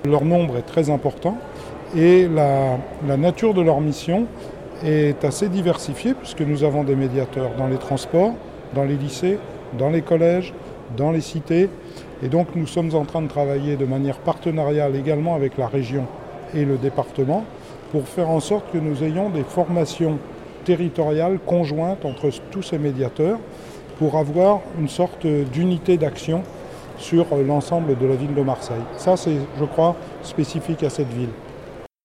Leur nombre est très important et la nature de leur mission est assez diversifiée puisque nous avons des médiateurs dans les transports, dans les lycées, dans les collèges, dans les cités. Et donc nous sommes en train de travailler de manière partenariale également avec la région et le département pour faire en sorte que nous ayons des formations territoriales conjointes entre tous ces médiateurs pour avoir une sorte d'unité d'action sur l'ensemble de la ville de Marseille. Ça, c'est, je crois, spécifique à cette ville.